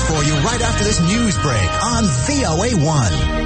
news for you right after this news break on VOA1.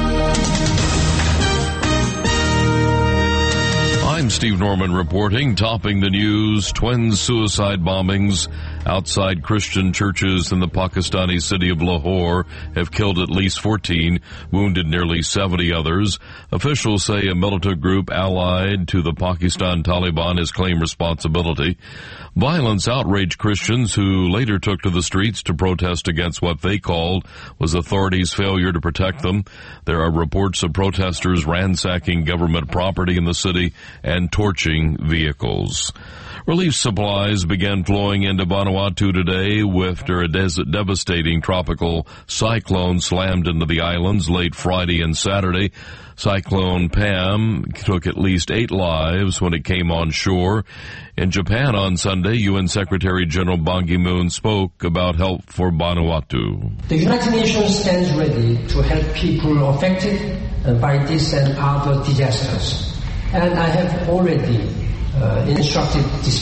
I'm Steve Norman reporting. Topping the news, twin suicide bombings outside Christian churches in the Pakistani city of Lahore have killed at least 14, wounded nearly 70 others. Officials say a militant group allied to the Pakistan Taliban has claimed responsibility. Violence outraged Christians who later took to the streets to protest against what they called was authorities' failure to protect them. There are reports of protesters ransacking government property in the city and torching vehicles. Relief supplies began flowing into Vanuatu today after a devastating tropical cyclone slammed into the islands late Friday and Saturday. Cyclone Pam took at least 8 lives when it came on shore. In Japan on Sunday, UN Secretary General Ban Ki-moon spoke about help for Vanuatu. The United Nations stands ready to help people affected by this and other disasters. And I have already instructed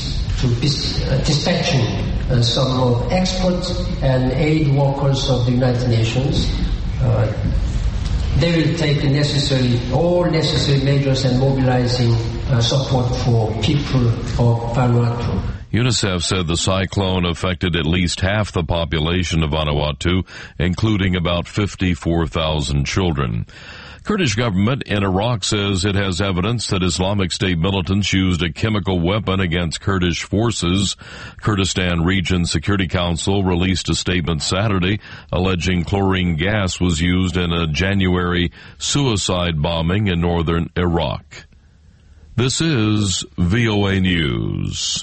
dispatching some of experts and aid workers of the United Nations. They will take all necessary measures and mobilizing support for people of Vanuatu. UNICEF said the cyclone affected at least half the population of Vanuatu, including about 54,000 children. Kurdish government in Iraq says it has evidence that Islamic State militants used a chemical weapon against Kurdish forces. Kurdistan Region Security Council released a statement Saturday alleging chlorine gas was used in a January suicide bombing in northern Iraq. This is VOA News.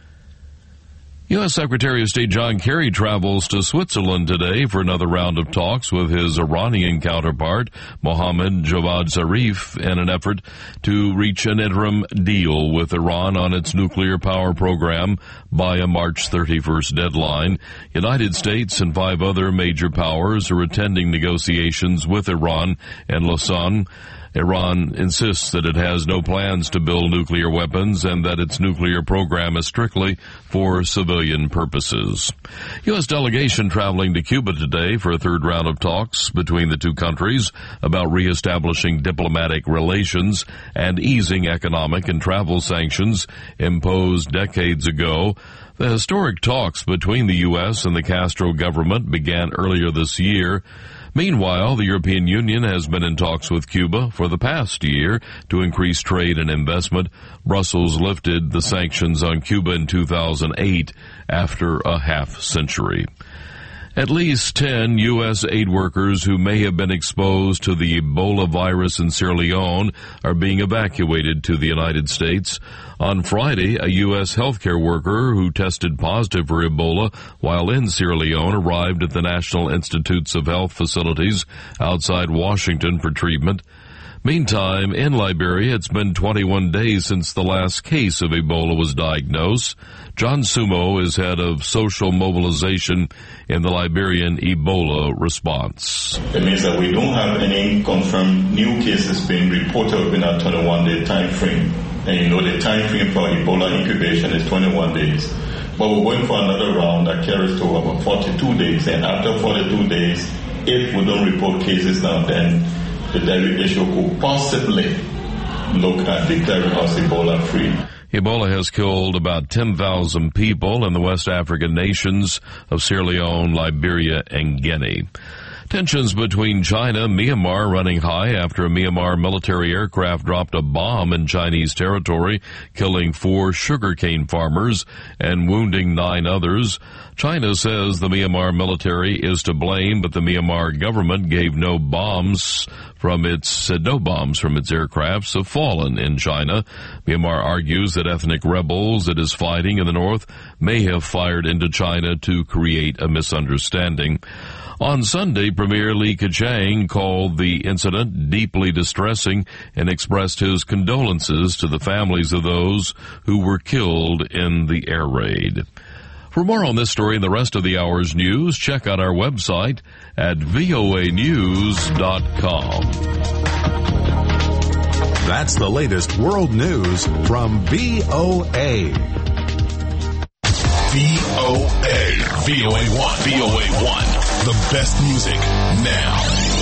U.S. Secretary of State John Kerry travels to Switzerland today for another round of talks with his Iranian counterpart, Mohammad Javad Zarif, in an effort to reach an interim deal with Iran on its nuclear power program by a March 31st deadline. United States and 5 other major powers are attending negotiations with Iran and Lausanne. Iran insists that it has no plans to build nuclear weapons and that its nuclear program is strictly for civilian purposes. U.S. delegation traveling to Cuba today for a third round of talks between the two countries about reestablishing diplomatic relations and easing economic and travel sanctions imposed decades ago. The historic talks between the U.S. and the Castro government began earlier this year. Meanwhile, the European Union has been in talks with Cuba for the past year to increase trade and investment. Brussels lifted the sanctions on Cuba in 2008 after a half century. At least 10 U.S. aid workers who may have been exposed to the Ebola virus in Sierra Leone are being evacuated to the United States. On Friday, a U.S. healthcare worker who tested positive for Ebola while in Sierra Leone arrived at the National Institutes of Health facilities outside Washington for treatment. Meantime, in Liberia, it's been 21 days since the last case of Ebola was diagnosed. John Sumo is head of social mobilization in the Liberian Ebola response. It means that we don't have any confirmed new cases being reported within a 21-day time frame. And the time frame for Ebola incubation is 21 days. But we're going for another round that carries to about 42 days. And after 42 days, if we don't report cases now, then the WHO could possibly look at declaring us Ebola free. Ebola has killed about 10,000 people in the West African nations of Sierra Leone, Liberia, and Guinea. Tensions between China and Myanmar running high after a Myanmar military aircraft dropped a bomb in Chinese territory, killing 4 sugarcane farmers and wounding 9 others. China says the Myanmar military is to blame, but the Myanmar government gave no bombs from its aircrafts have fallen in China. Myanmar argues that ethnic rebels it is fighting in the north may have fired into China to create a misunderstanding. On Sunday, Premier Li Keqiang called the incident deeply distressing and expressed his condolences to the families of those who were killed in the air raid. For more on this story and the rest of the hour's news, check out our website at voanews.com. That's the latest world news from VOA. VOA1. VOA1. The best music now.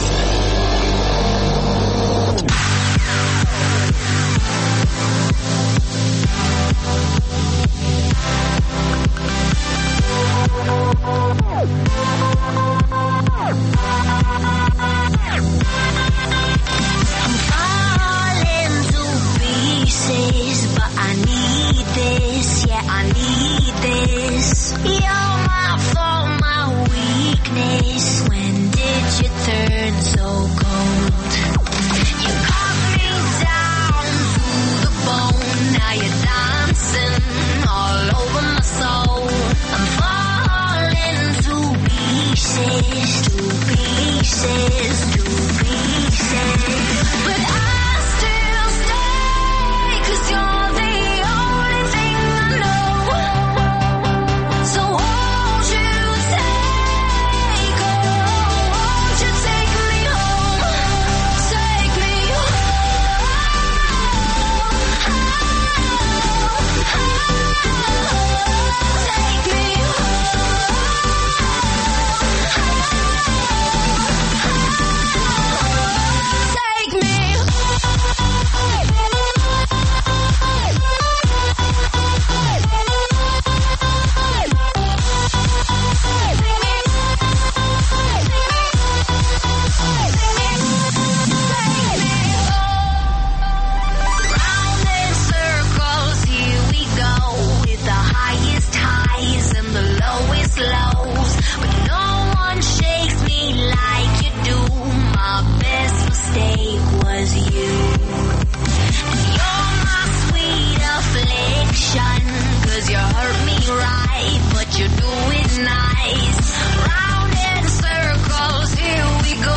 I'm falling to pieces, but I need this, yeah, I need this. You're my fault, my weakness. When did you turn so cold? You cut me down to the bone, now you're dancing all over my soul. I'm falling to pieces, to pieces, to pieces. But I still stay, 'cause you're the only thing I know. So won't you take me home? Take me Round in circles, here we go, with the highest highs and the lowest lows. But no one shakes me like you do. My best mistake was you. And you're my sweet affliction, 'cause you hurt me right, but you do it nice. Round in circles, here we go.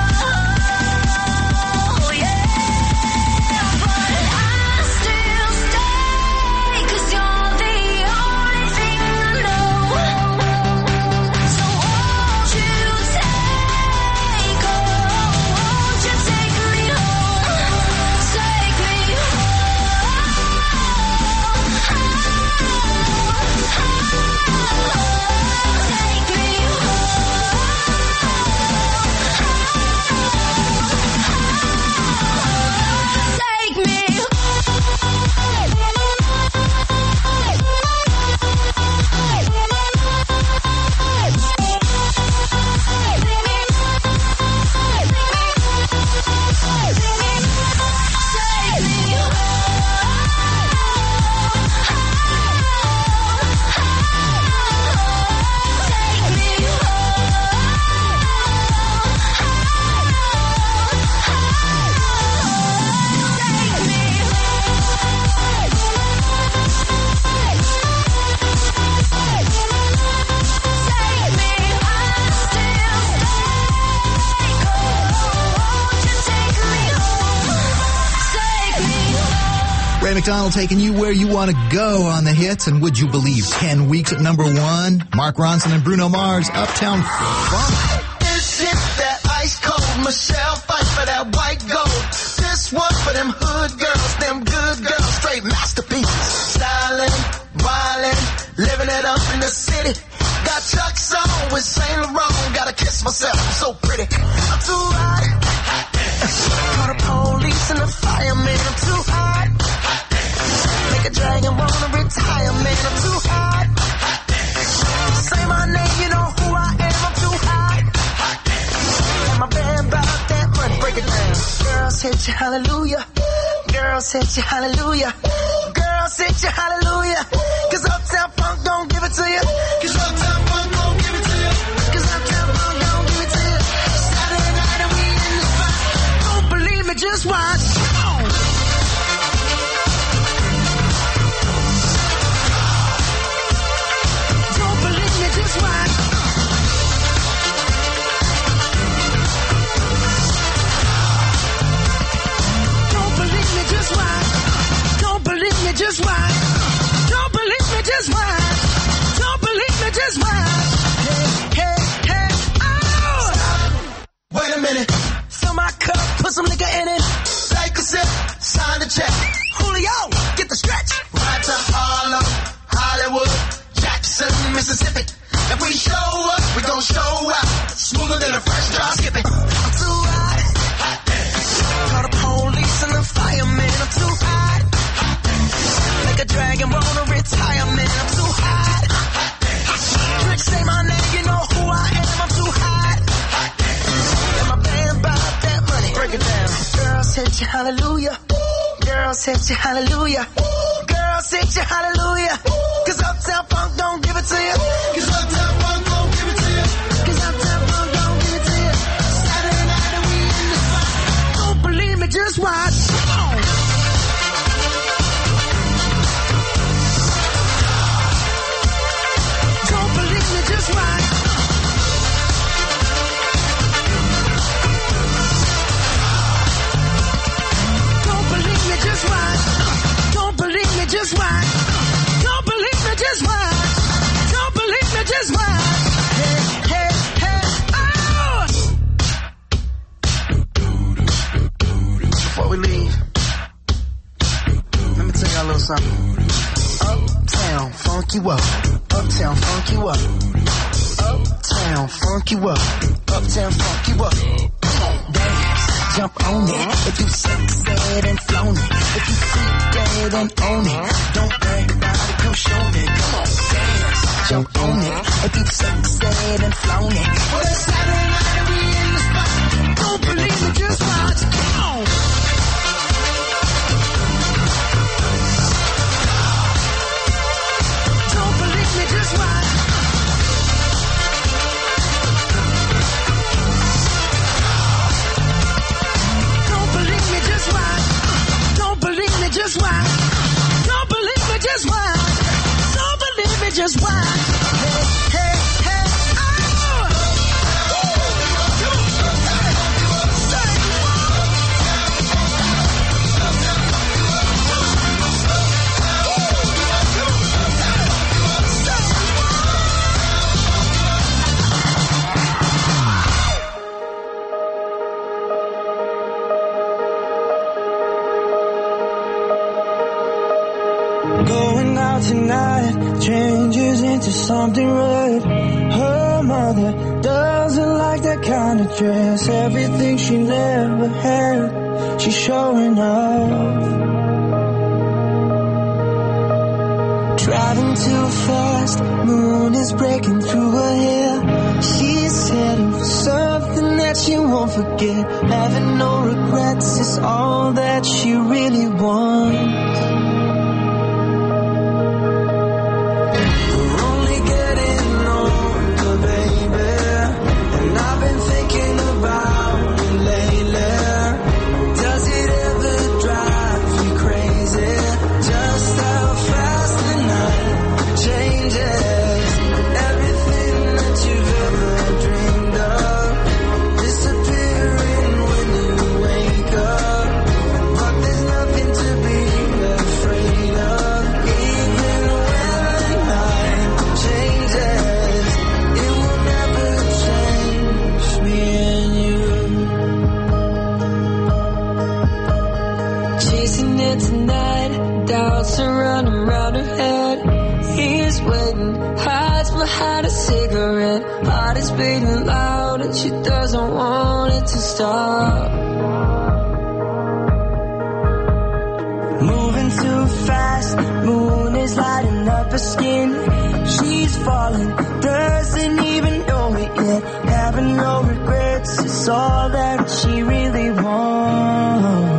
Ray McDonald taking you where you want to go on the hits, and would you believe 10 weeks at number one? Mark Ronson and Bruno Mars, Uptown Funk. This hit that ice cold, Michelle fight for that white gold. This one for them hood girls, them good girls, straight masterpieces. Styling, wildin', living it up in the city. Got Chuck's on with Saint Laurent, gotta kiss myself, I'm so pretty. I'm too hot. Call the police and the fireman, I'm too hot. Make a dragon wanna retire, man, I'm too hot. Say my name, you know who I am, I'm too hot. And my band about that money, break it down. Girls hit you, hallelujah. Girls hit you, hallelujah. Girls hit you, hallelujah. 'Cause Uptown Funk don't give it to you. 'Cause Uptown Funk don't give it to you. 'Cause Uptown Funk don't give it to you. Saturday night and we in the spot. Don't believe me, just watch. Don't believe me, just watch. Don't believe me, just watch. Don't believe me, just watch. Don't believe me, just watch. Don't believe me, just watch. Hey, hey, hey, oh! Wait a minute. Fill my cup, put some liquor in it. hallelujah. Girls hit you hallelujah. Girls hit you hallelujah. Cause Uptown Funk don't give it to you. Cause Uptown Funk don't give it to you. Cause Uptown Funk don't give it to you. Saturday night and we in the spot. Don't believe me, just watch. Come on. Don't believe me, just watch. Just watch. Don't believe me, just watch. Don't believe me, just watch. Don't believe me, just watch. Hey, hey, hey, oh! Before we leave, let me tell y'all a little something. Uptown, funk you up. Uptown, funk you up. Uptown, funk you up. Uptown, funk you up. Come on, dance. Jump on it. If you said and flown it. If you freak dead and own it. Don't brag about it, come show me. Come on, dance. Jump on it. If you said and flown it. Well, it's Saturday night and we in the spot. Don't believe me, just watch. Come on. Don't believe me, just watch. Just watch. Don't believe me, just watch. Don't believe me, just watch. Hey, hey, hey, oh! Going out tonight changes into something red. Her mother doesn't like that kind of dress. Everything she never had, she's showing off. Driving too fast, moon is breaking through her hair. She's heading for something that she won't forget. Having no regrets is all that she really wants. Beating loud and she doesn't want it to stop. Moving too fast, moon is lighting up her skin. She's falling, doesn't even know it yet. Having no regrets is all that she really wants.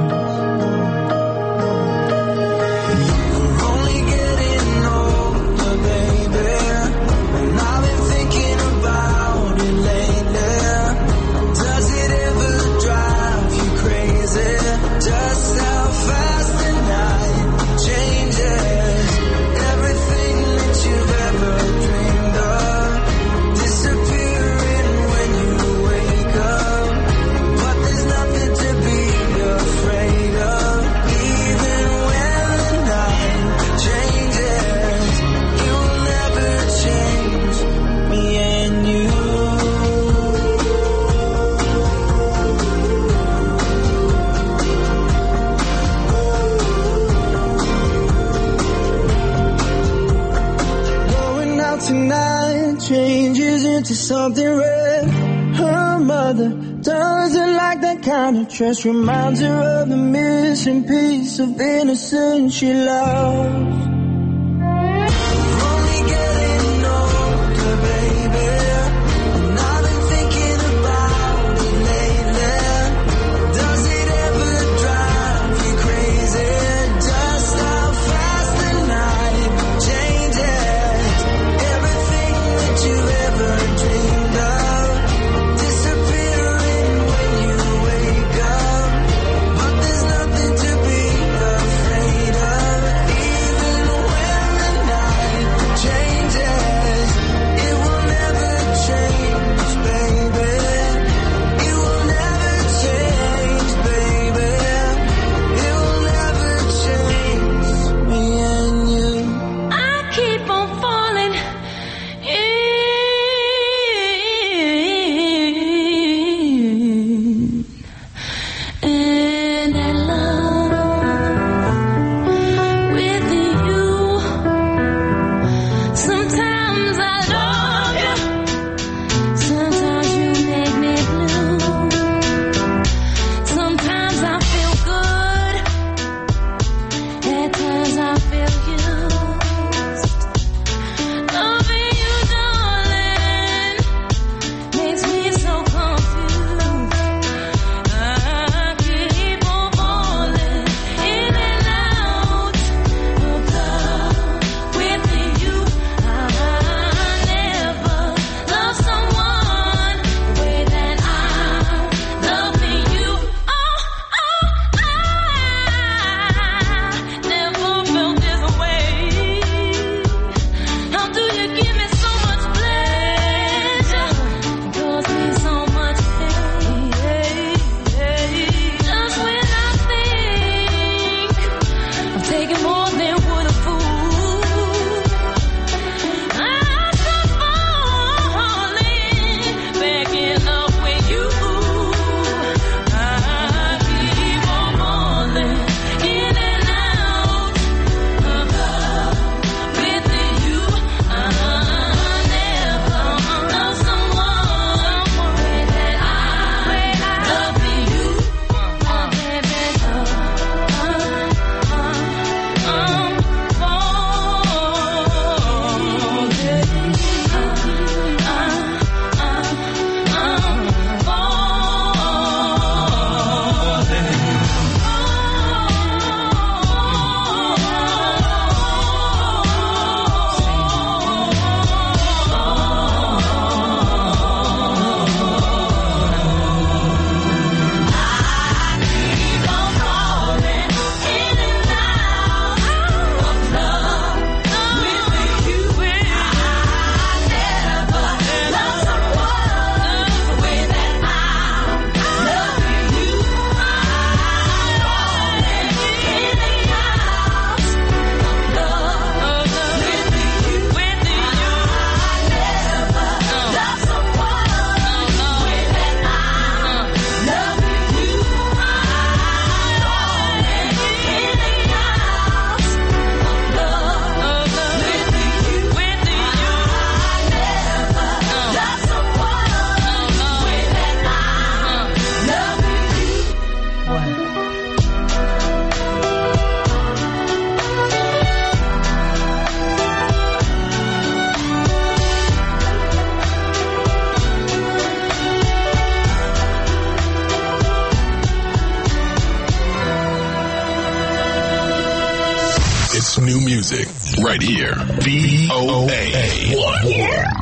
Into something red. Her mother doesn't like that kind of dress. Reminds her of the missing piece of innocence she lost. Drive new music right here. VOA1.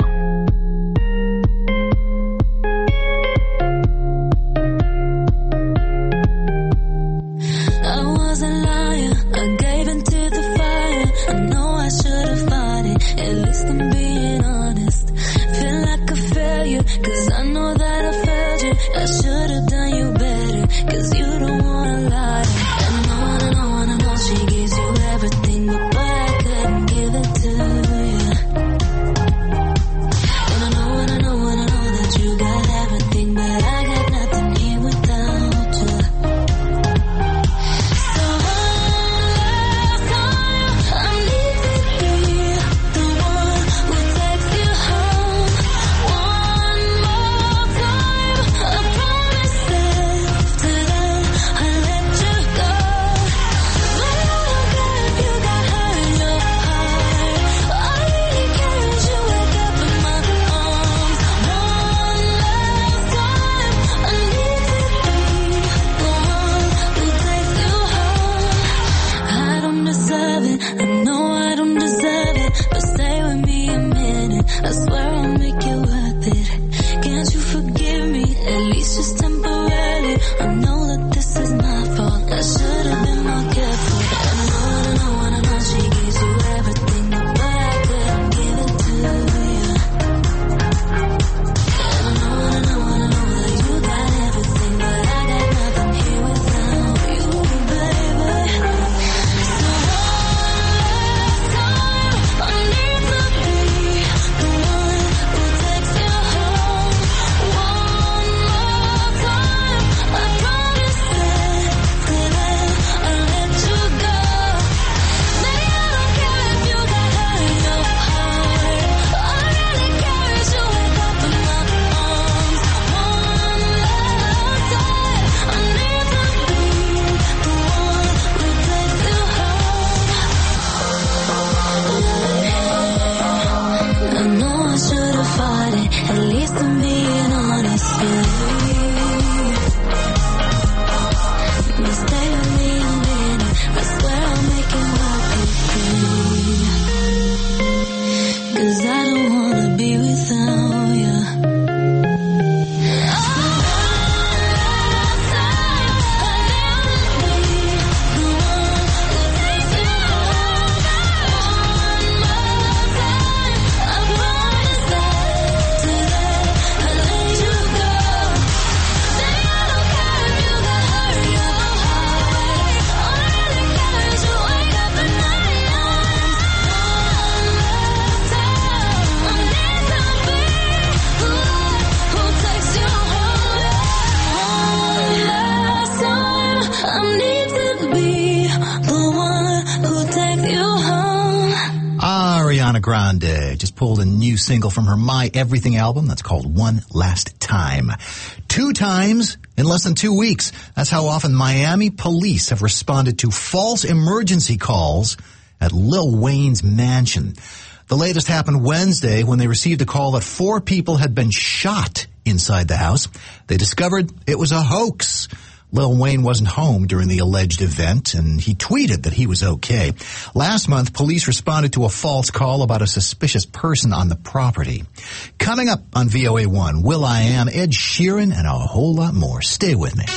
Grande just pulled a new single from her My Everything album that's called One Last Time. 2 times in less than 2 weeks. That's how often Miami police have responded to false emergency calls at Lil Wayne's mansion. The latest happened Wednesday when they received a call that 4 people had been shot inside the house. They discovered it was a hoax. Lil Wayne wasn't home during the alleged event, and he tweeted that he was okay. Last month, police responded to a false call about a suspicious person on the property. Coming up on VOA1, will.i.am, Ed Sheeran, and a whole lot more. Stay with me.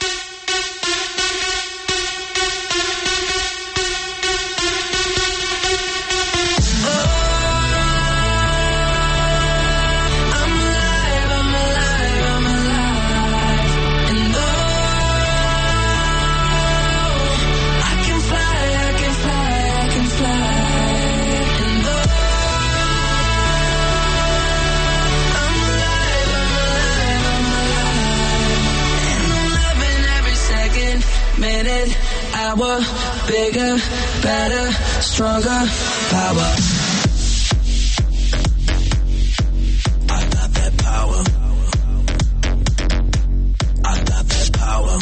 Hour, bigger, better, stronger, power. I got that power. I got that power.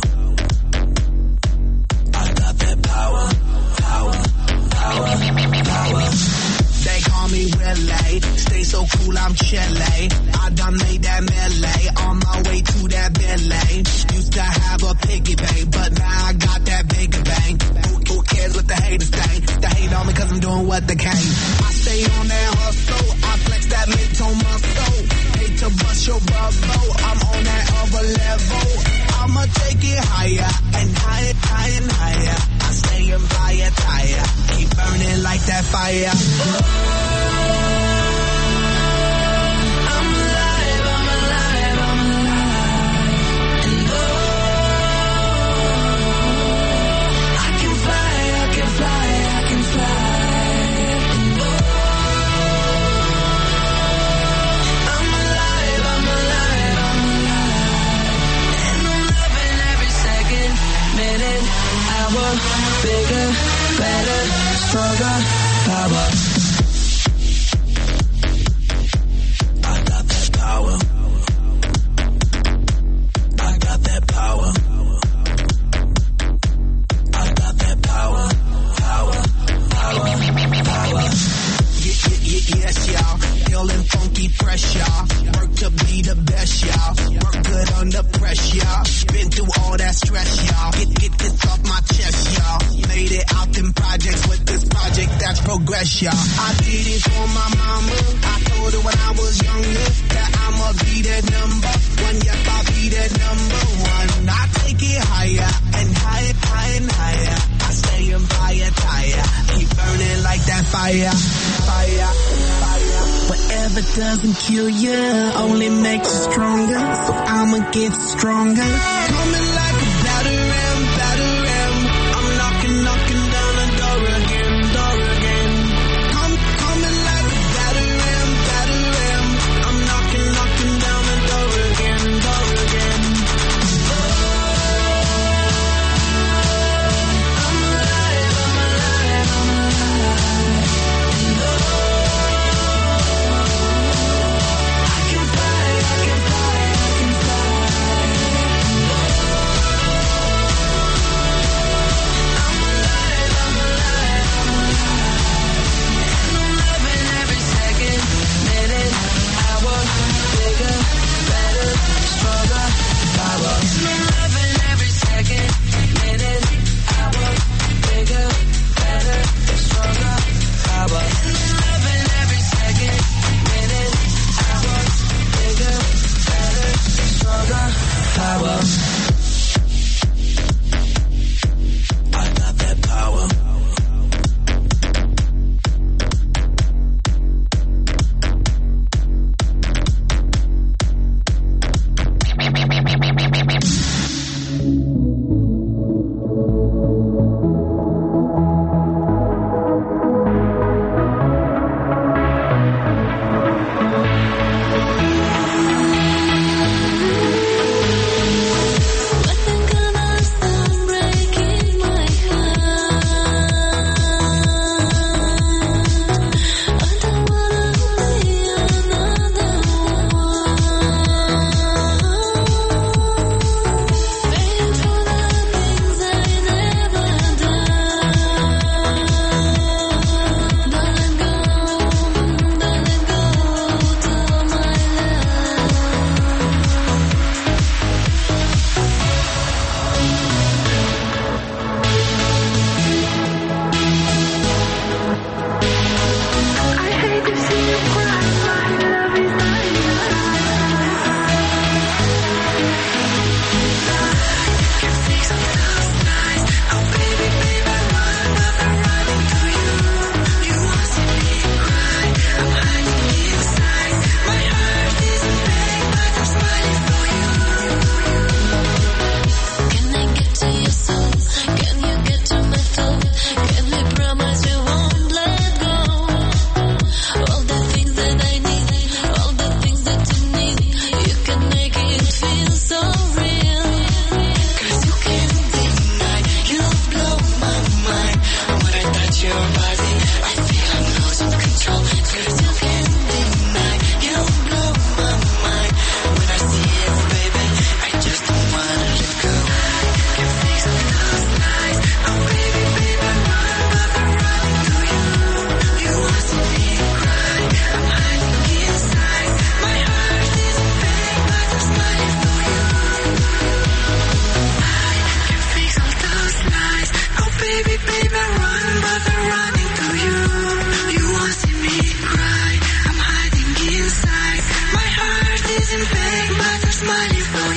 I got that power. Power, power, power. They call me relay. Stay so cool, I'm Chile. I done made that melee on my way to that Bentley. Used to have a piggy bank, but now I got that bigger bank. Who cares what the haters think? They hate on me cause I'm doing what they can. I stay on that hustle, I flex that mid-tone muscle. Hate to bust your bubble, I'm on that other level. I'ma take it higher and higher, higher and higher. I stay in fire tire, keep burning like that fire. I'm alive, I'm alive, I'm alive. And I can fly, I can fly, I can fly. And I'm alive, I'm alive, I'm alive. And I'm loving every second, minute, hour, bigger, better, stronger, power. I got that power. I got that power. I got that power. Power, power, power. Yes, y'all. Feeling funky fresh, y'all. Work to be the best, y'all. Work good under pressure, y'all. Been through all that stress, y'all. Get this off my chest, y'all. Made it out them projects with this project that's progress, y'all. I did it for my mama. I told her when I was younger that I'ma be that number one. Yep, I'll be that number one. I take it higher and higher, higher and higher. I stay in fire tire, keep burning like that fire, fire, fire. Whatever doesn't kill you only makes you stronger. So I'ma get stronger. Coming like a batter ram, batter ram. I'm knocking, knocking down the door again, door again. Coming like a batter ram, batter ram. I'm knocking, knocking down the door again, door again. I'm alive, I'm alive, I'm alive. And I can fly, I can fly, I can fly.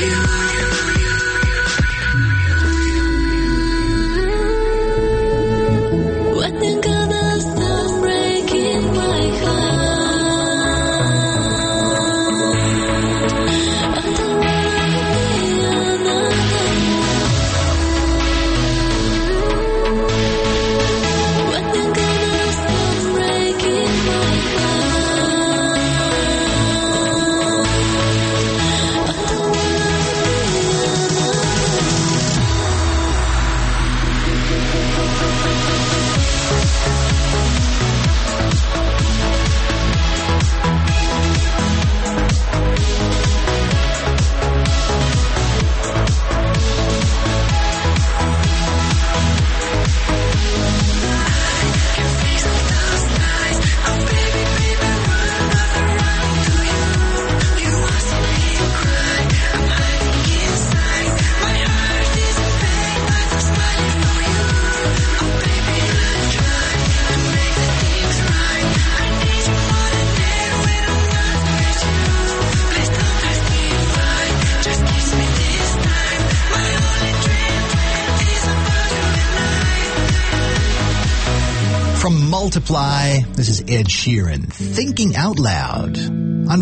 Multiply. This is Ed Sheeran, Thinking Out Loud on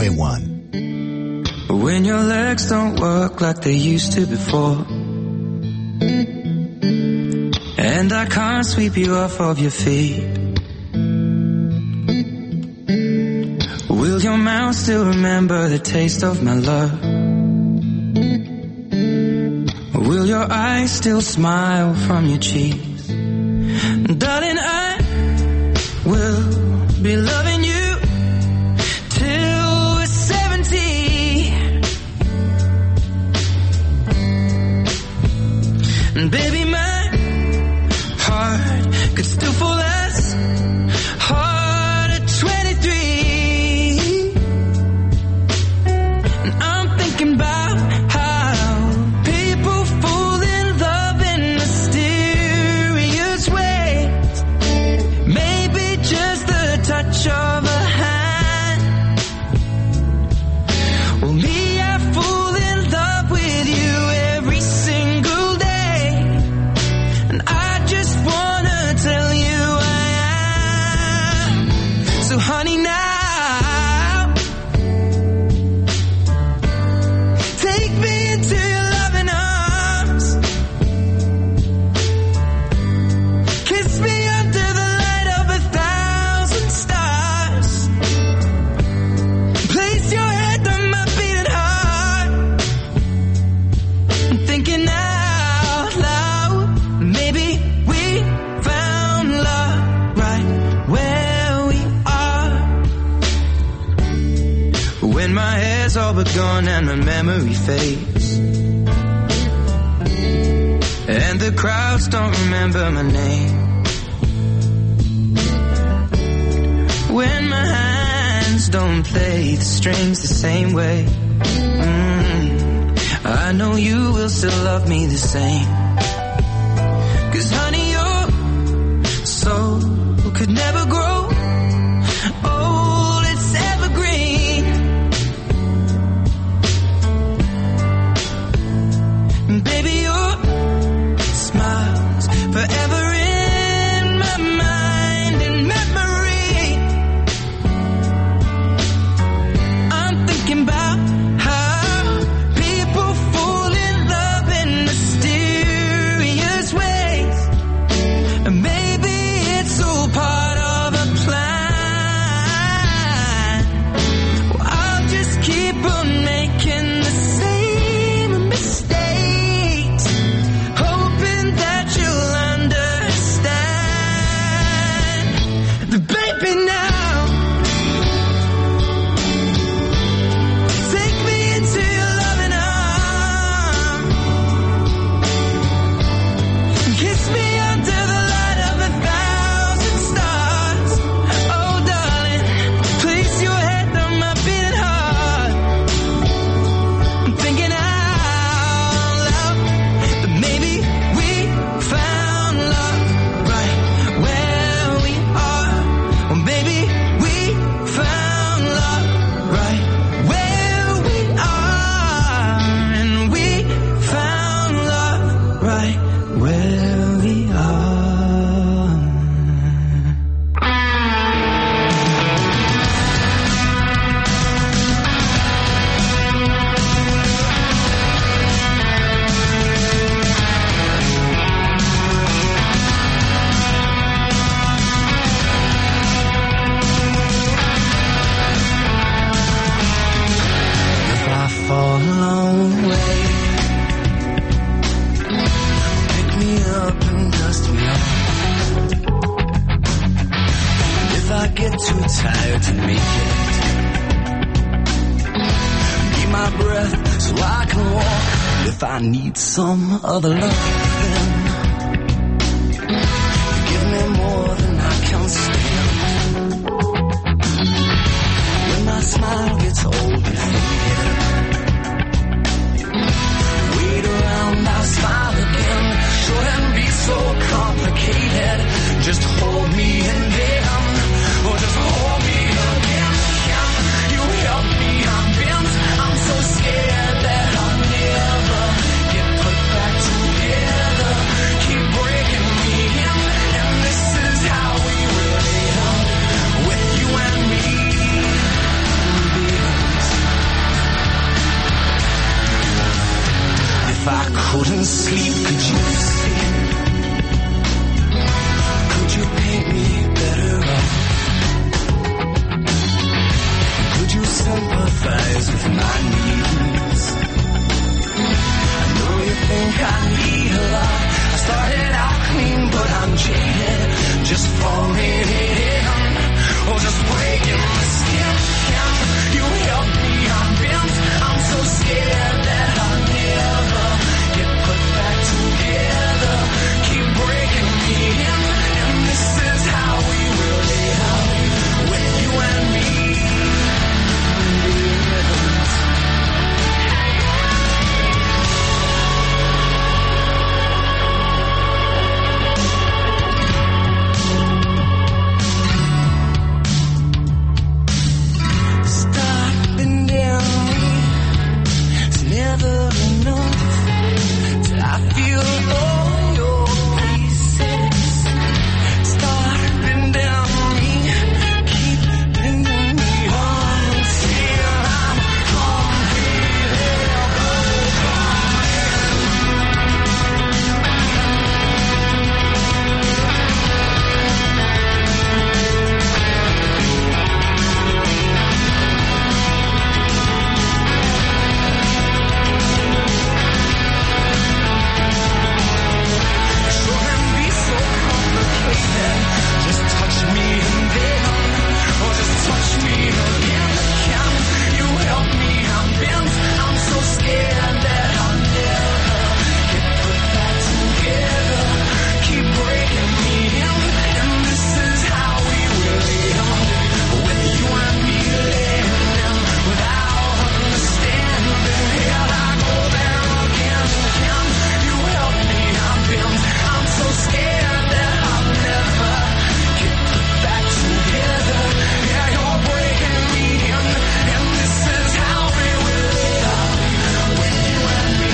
VOA1. When your legs don't work like they used to before, and I can't sweep you off of your feet, will your mouth still remember the taste of my love? Will your eyes still smile from your cheeks? Darling, I will be loving you till we're 70. And baby, my heart could still fall as hard at 23. And I'm thinking about how people fall in love in mysterious ways. Maybe just the touch of a hand. Well, me, I fall in love with you every single day. And I just wanna tell you I am. So honey, now take me into your loving arms. Kiss me under the light of 1,000 stars. Place your head on my beating heart. I'm thinking out loud. Maybe we found love right where we are. When my hair's all but gone and my memory fades, and the crowds don't remember my name, when my hands don't play the strings the same way, I know you will still love me the same. 'Cause honey, your soul could never grow old, it's evergreen. And baby, your smile's forever in my mind and memory. I'm thinking about how people fall in love in mysterious ways. And maybe it's all part of a plan. Well, I'll just keep on making the same mistakes, hoping that you'll understand. But baby, now take me into your loving arms. Kiss me under the light of 1,000 stars. Oh, darling, place your head on my beating heart. I'm thinking out loud that maybe we found love right where we are. Well, maybe we found love right where we are. And here to make it. Be my breath so I can walk. And if I need some other love, then give me more than I can stand. When my smile gets old and faded, wait around, I'll smile again. Shouldn't be so complicated. Just hold me and then, or just hold me again. Can you help me? I'm bent. I'm so scared that I'll never get put back together. Keep breaking me in, and this is how we really end, with you and me. If I couldn't sleep, could you sleep? Could you paint me better off? Could you sympathize with my needs? I know you think I need a lot. I started out clean, but I'm jaded. Just falling in, or just breaking my skin. Can you help me? I'm bent. I'm so scared that I'll never get put back together. Keep breaking me in, and this is how we really end, with you and me. Stopping down it's never enough till I feel all your pieces. Stopping down keep bringing me on until I'm completely shouldn't be so complicated. Just touch me and then, or just touch me again. Can you help me? I'm bent. I'm so scared that I'll never get put back together. Keep breaking me in, and this is how we really end, with you and me laying without understanding. Here I go there again. Can you help me? I'm bent. I'm so scared that I'll never get put back together. Yeah, you're breaking me in, and this is how we really end, with you and me.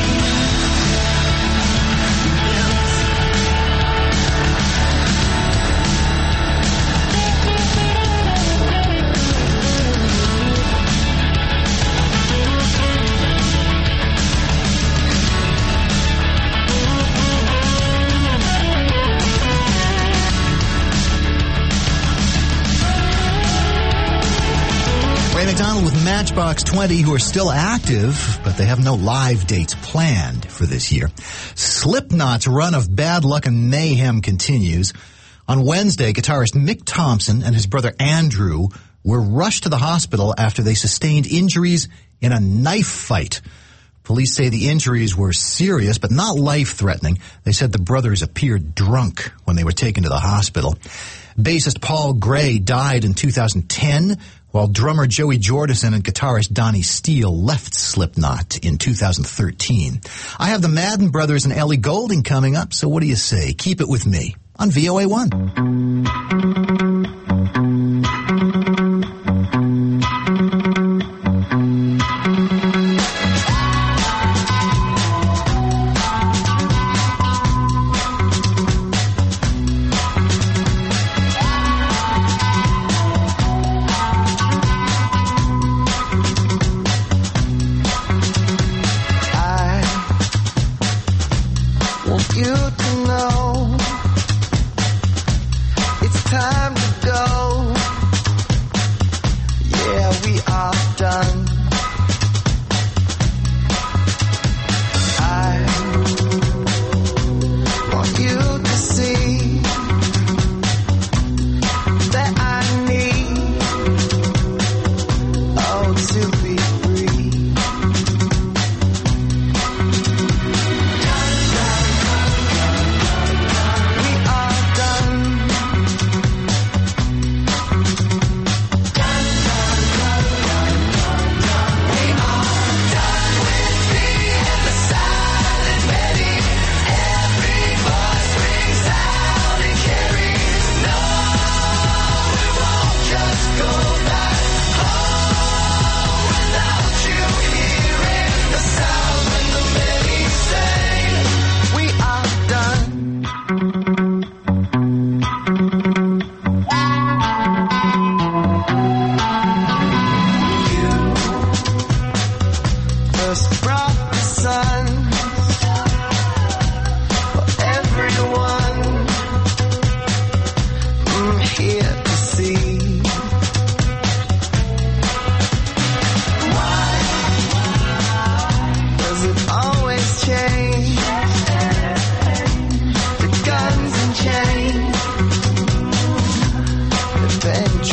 Ray McDonald with Matchbox 20, who are still active, but they have no live dates planned for this year. Slipknot's run of bad luck and mayhem continues. On Wednesday, guitarist Mick Thompson and his brother Andrew were rushed to the hospital after they sustained injuries in a knife fight. Police say the injuries were serious, but not life-threatening. They said the brothers appeared drunk when they were taken to the hospital. Bassist Paul Gray died in 2010, while drummer Joey Jordison and guitarist Donnie Steele left Slipknot in 2013. I have the Madden Brothers and Ellie Goulding coming up, so what do you say? Keep it with me on VOA1. You to know it's time to go. Yeah, we are done. I want you to see that I need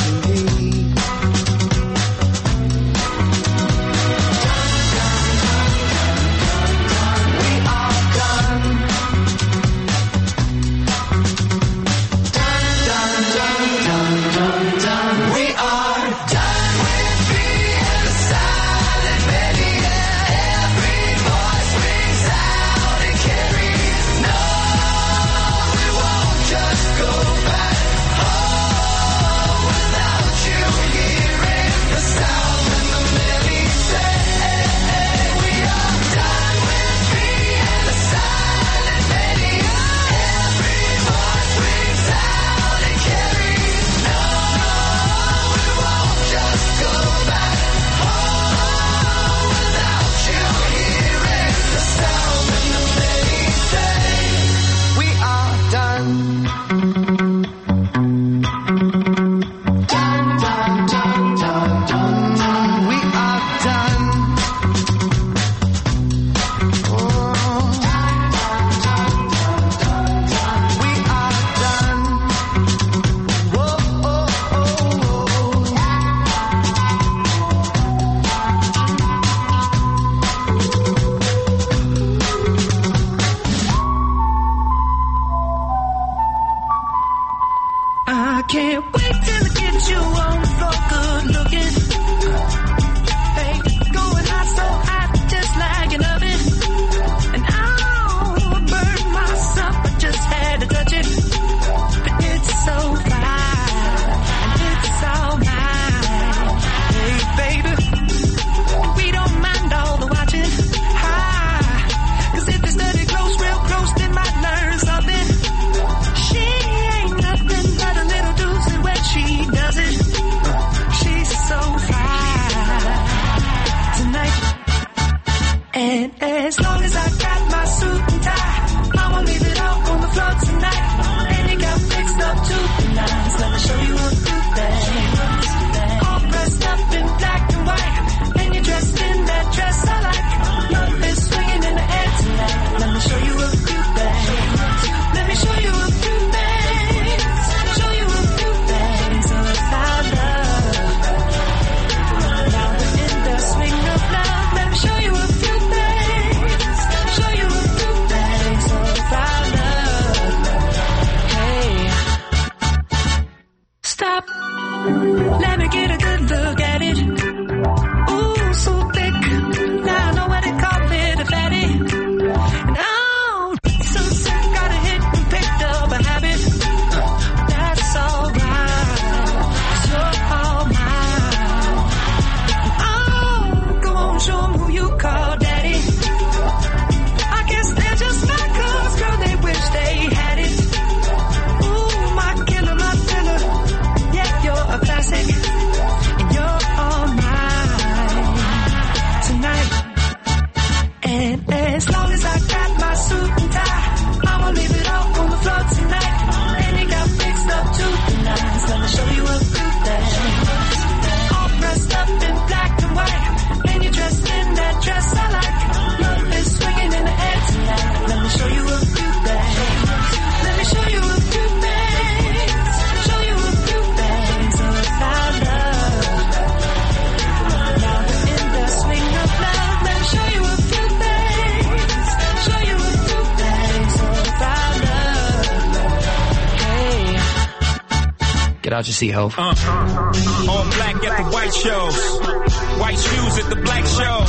Out you see, Hov. All black at the white shows. White shoes at the black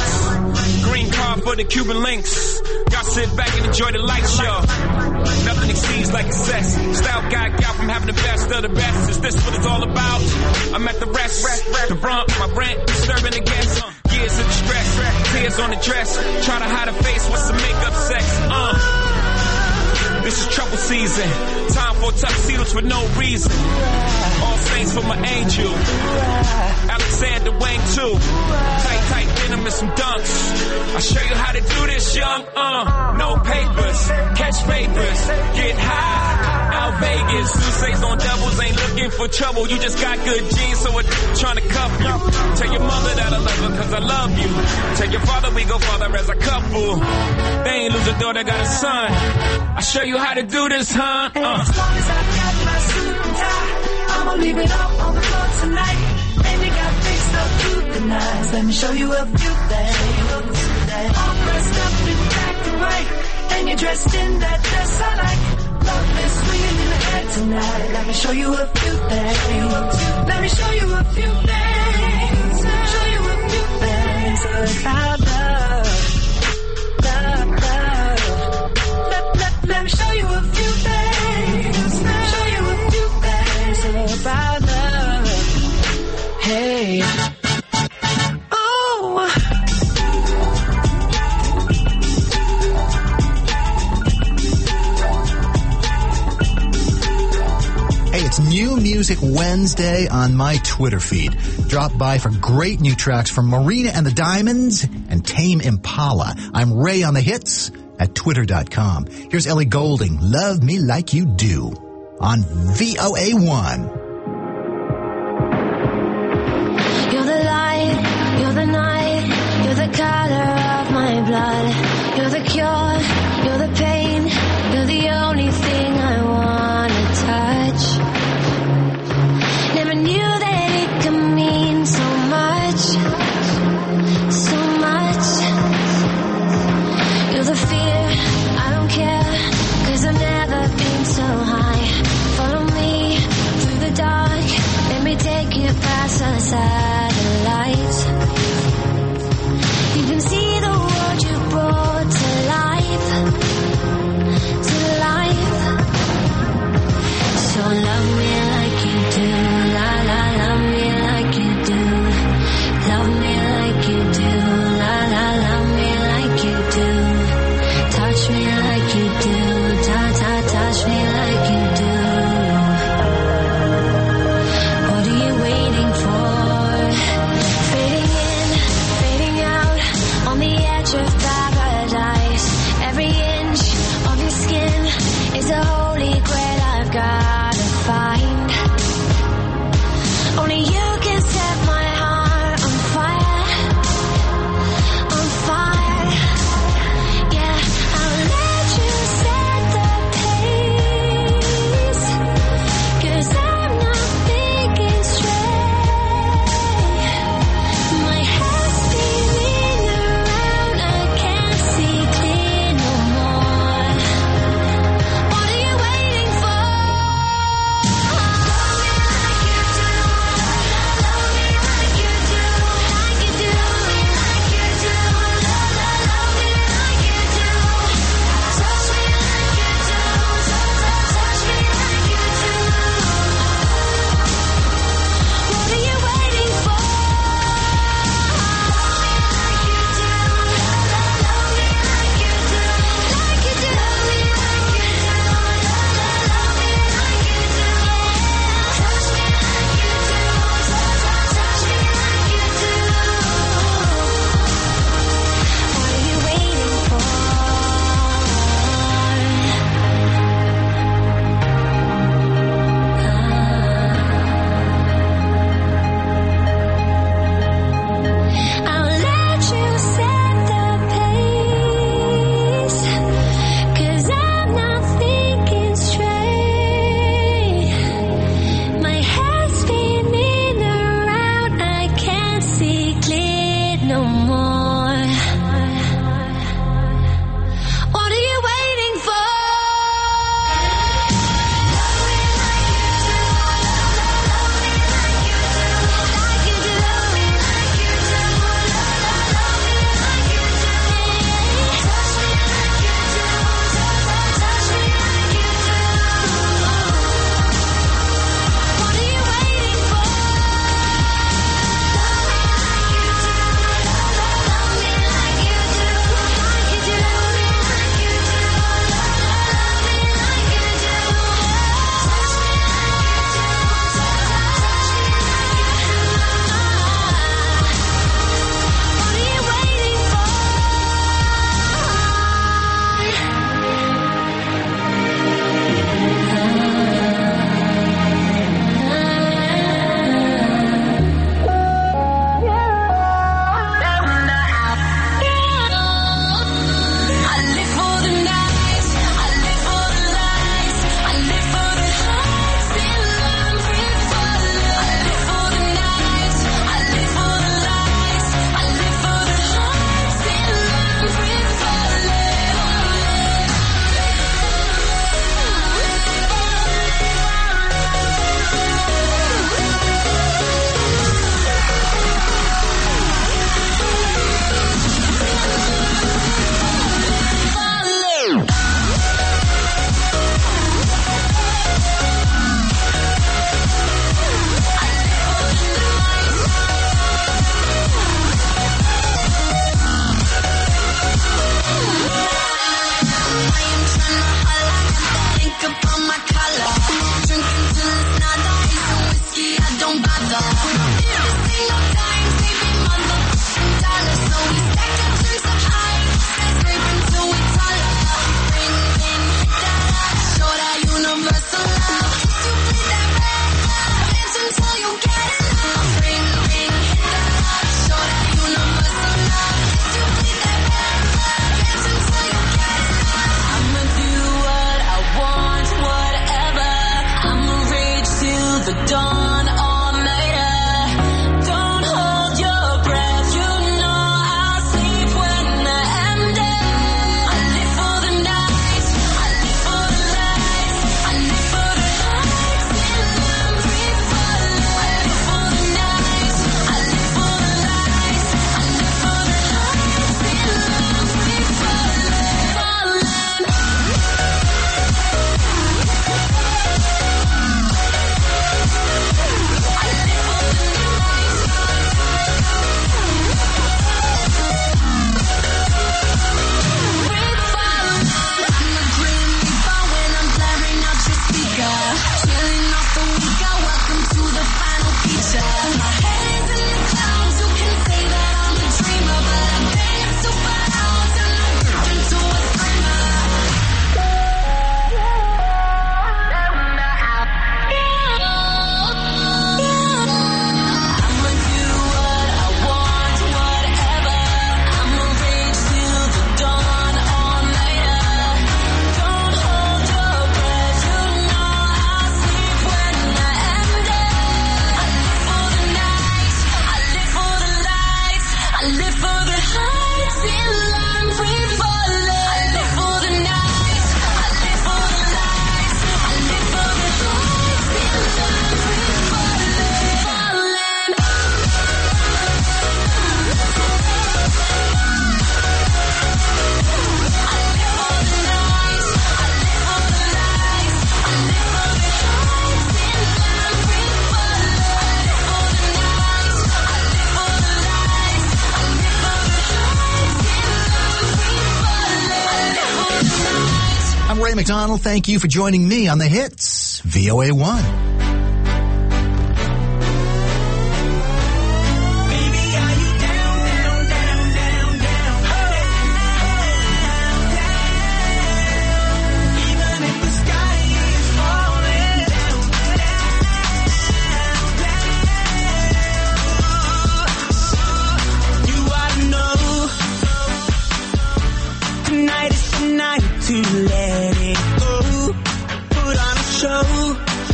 shows. Green card for the Cuban links. Y'all sit back and enjoy the light show. Nothing exceeds like excess. Style guy got from having the best of the best. Is this what it's all about? I'm at the rest. The brunt, my rent, disturbing the guests. Years of distress, tears on the dress. Try to hide a face with some makeup sex. This is trouble season. Time for tuxedos for no reason. All saints for my angel. Alexander Wang too. Tight denim and some dunks. I'll show you how to do this, young. No papers, catch papers, get high. Out Vegas, Sousa's on doubles, ain't looking for trouble. You just got good genes, so we're trying to cuff you. Tell your mother that I love her, cause I love you. Tell your father we go farther as a couple. They ain't lose a daughter, got a son. I'll show you how to do this, huh? As long as I got my suit and tie, I'ma leave it all on the floor tonight. And you got fixed up through the nights. Let me show you a few things. All dressed up and acting right. And you're dressed in that dress I like. Love is swinging in the air tonight. Let me show you a few things. Let me show you a few things. Show you a few things about love. Let me show you a few things. Show you a few things about love. Hey. Oh. Hey, it's New Music Wednesday on my Twitter feed. Drop by for great new tracks from Marina and the Diamonds and Tame Impala. I'm Ray on the hits at twitter.com. Here's Ellie Goulding, Love Me Like You Do, on VOA1. You're the light, you're the night, you're the color of my blood. You're the cure, you're the pain, you're the only thing I wanna touch. Never knew that it could mean so much, so much. You're the fear, I don't care, 'cause I've never been so high. Follow me through the dark, let me take you past the satellites. You can see the world you brought to life, to life. So love me like you do, la la, love me like you do. Love me like you do, la la, love me like you do. Touch me like you do, touch me like you do. What are you waiting for? Fading in, fading out, on the edge of paradise. Every inch of your skin is a holy grail I've gotta find. Only you can set my heart on fire, on fire. Yeah, I'll let you set the pace, 'cause I'm not thinking straight. My head's spinning around, I can't see clear no more. What are you waiting for? Love me like you do, love me like you do, like you do, like you do, love me like you do. Touch me like you do, touch me like you do. What are you waiting for? Love me like you do, love me like you do, like you do, love me like you do, love me like you do. Touch me like you do, touch me like you do. What are you waiting for? I'll let you set the pace, 'cause I'm not thinking straight. My head's spinning around, I can't see clear no more. What are you waiting for? Love me like you do, love me like you do, like you do, love me like you do, love me like you do. Touch me like you do, touch me like you do. What are you waiting for? Love me like you do, love me like you do, like you do, love me like you do, Ray McDonald. Thank you for joining me on The Hits, VOA1. To let it go, put on a show.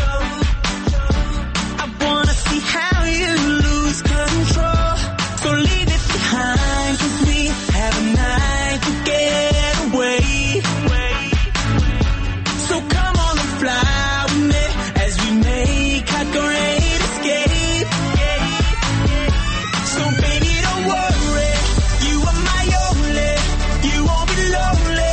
I wanna see how you lose control. So leave it behind, 'cause we have a night to get away. So come on and fly with me as we make our great escape. So baby, don't worry, you are my only, you won't be lonely.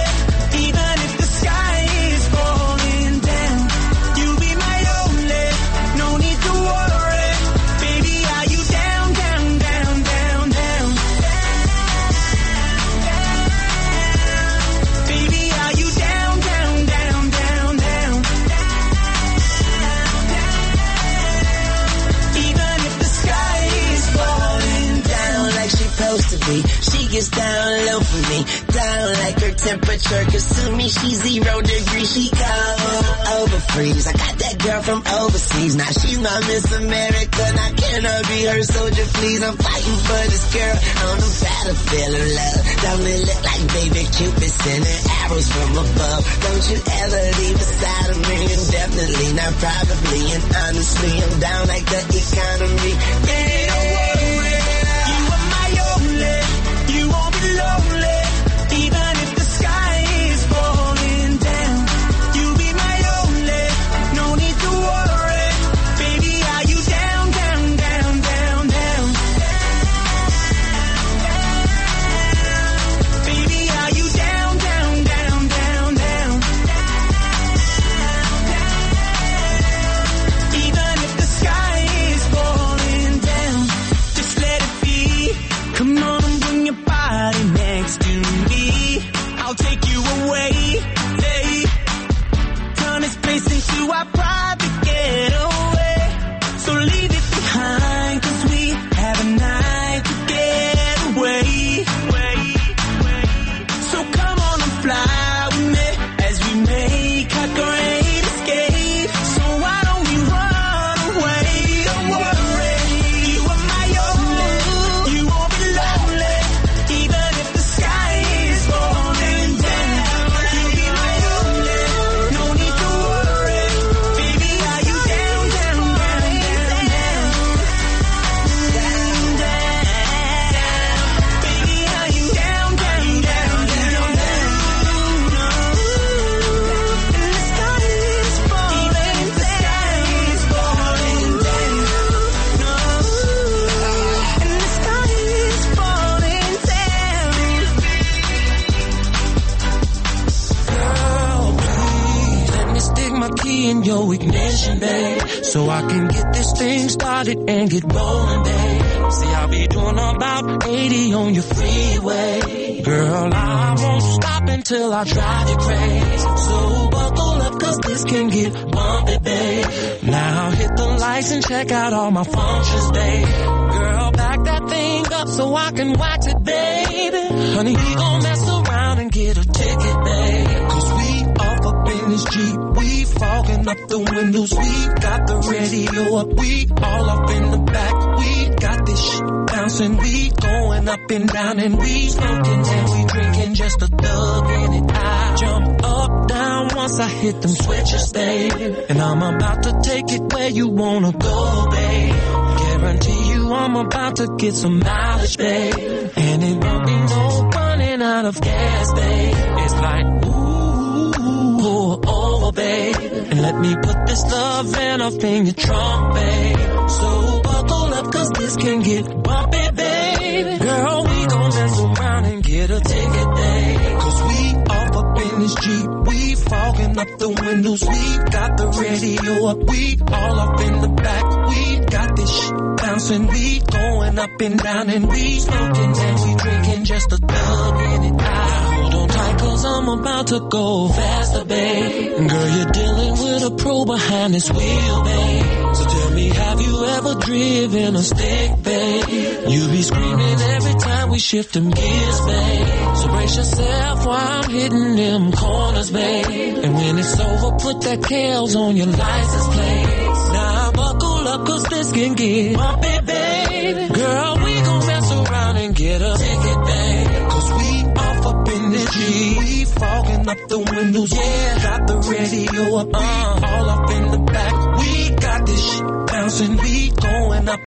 She gets down low for me, down like her temperature, 'cause to me she's 0 degrees, she cold over freeze. I got that girl from overseas, now she's my Miss America, now can I be her soldier please? I'm fighting for this girl on the battlefield of love. Don't it look like baby Cupid sending arrows from above? Don't you ever leave aside of me, indefinitely, not probably, and honestly I'm down like the economy. Baby, don't worry, you are my only, you won't be lonely, even if the sky is falling down. You'll be my only, no need to worry. Baby, are you down, down, down, down, down? Baby, are you down, down, down, down, down? Even if the sky is falling down, just let it be. Come on and bring your body next to me. I'll take you away, hey. Turn this place into our private getaway. So leave it behind, 'cause we have a night to get away. So come on and fly with me as we make our great escape. So why don't we run away? Don't worry, you are my only, you won't be lonely, even if the sky is falling down. You'll be my only, no need to worry. Baby, are you down, down, down, down, down? Down, down. Baby, are you down, down, down, down, down? And the sky is falling down. No. And the sky is falling down. Girl, please let me stick my key in your ignition, babe, so I can get this thing started and get rolling, babe. See, I'll be doing about 80 on your freeway. Girl, I won't stop until I drive you crazy. So buckle up, 'cause this can get bumpy, babe. Now hit the lights and check out all my functions, babe. Girl, back that thing up so I can wax it, baby. Honey, we gon' mess around and get a ticket, babe. 'Cause we off up in this Jeep, we fogging up the windows, we got the radio up, we all up in the back, we got this shit bouncing, we going up and down, and we smoking and we drinking, just a thug in it. I jump up, down once I hit them switches, babe, and I'm about to take it where you wanna go, babe. Guarantee you I'm about to get some mileage, babe, and it won't be no running out of gas, babe. It's like, ooh, pull over, babe, and let me put this loving up in your trunk, babe. So buckle up, 'cause this can get bumpy, babe. Girl, we gon' mess around and get a ticket, babe. 'Cause we off up in this Jeep, we fogging up the windows, we got the radio up, we all up in the back, we got this shit bouncing, we going up and down, and we smoking and we drinking, just a thug in it. I hold on tight, 'cause 'cause I'm about to go faster, babe. Girl, you're dealing with a pro behind this wheel, babe. So tell me, have you ever driven a stick, babe? You be screaming every time we shift them gears, babe. So brace yourself while I'm hitting them corners, babe. And when it's over, put that Kales on your license plate. Now buckle up, 'cause this can get bumpy, baby. Girl, we gon' mess around and get a ticket, babe. 'Cause we off up in the G. We fogging up the windows, yeah. Got the radio up, all up in the back. We got this shit bouncing, we going up.